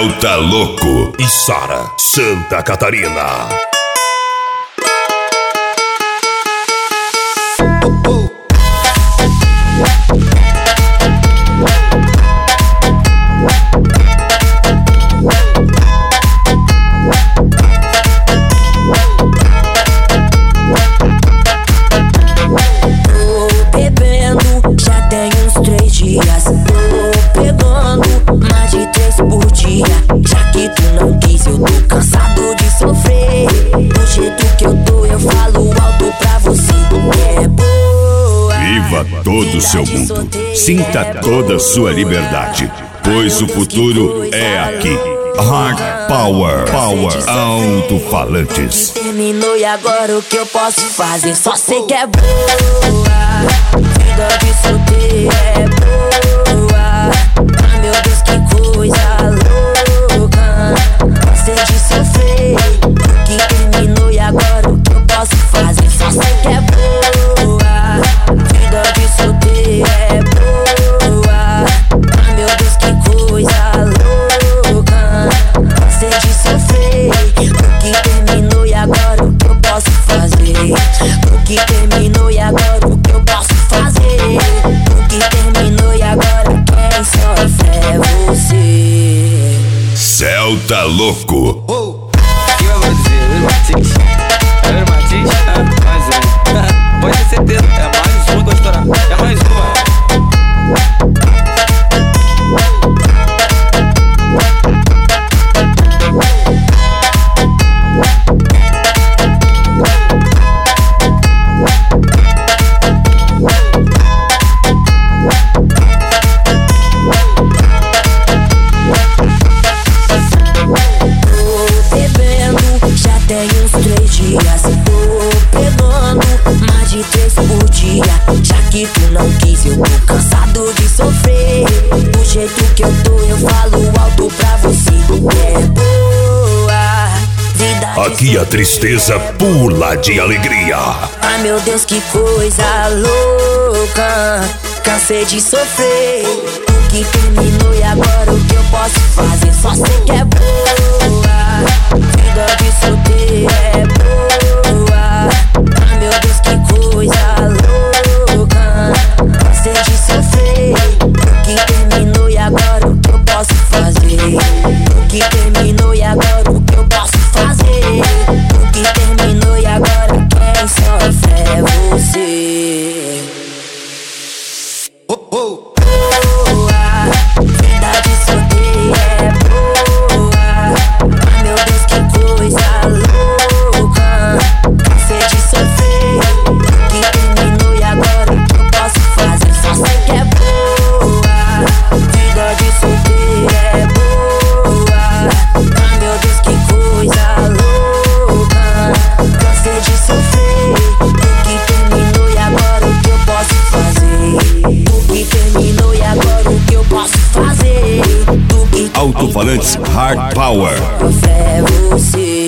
Celta Louco e Sara, Santa Catarina. Todo o seu mundo, sinta toda a sua liberdade, pois o futuro é aqui. Hard Power, Alto-Falantes. Terminou e agora o que eu posso fazer? Só sei que é boa, vida de solteiro é boa. Ah, meu Deus, que coisa louca, cansei de sofrer. O que terminou e agora o que eu posso fazer? Só sei que é boa, vida de solteiro é boa. Ah, meu Deus, que coisa louca, cansei de sofrer. O que terminou e agora o que eu posso fazer? O que terminou e agora o que eu posso fazer? O que terminou e agora quem sofre é você. Celta Louco. O que eu vou dizer? Martins, mais um. Pode ter certeza, é mais um que eu estourar. É mais uma. Que tu não quis, eu tô cansado de sofrer. Do jeito que eu tô, eu falo alto pra você. É boa, vida. Aqui a tristeza pula de alegria. Ai meu Deus, que coisa louca, cansei de sofrer. O que terminou e agora o que eu posso fazer? Só sei que é boa, vida de solteiro é boa. Ai meu Deus, que coisa louca, cansei de sofrer. O que terminou e agora o que eu posso fazer? O que terminou e agora o que eu posso fazer? O que terminou e agora quem sofre é você. Boa, vida de solteiro é boa. Ai meu Deus, que coisa louca, cansei de sofrer. O que terminou e agora o que eu posso fazer? Só sei que é boa, vida de solteiro é boa. Ai meu Deus, que coisa louca, cansei de sofrer. O que terminou e agora o que eu posso fazer? O que terminou e agora o que eu posso fazer? Alto-Falantes Hard Power. É você.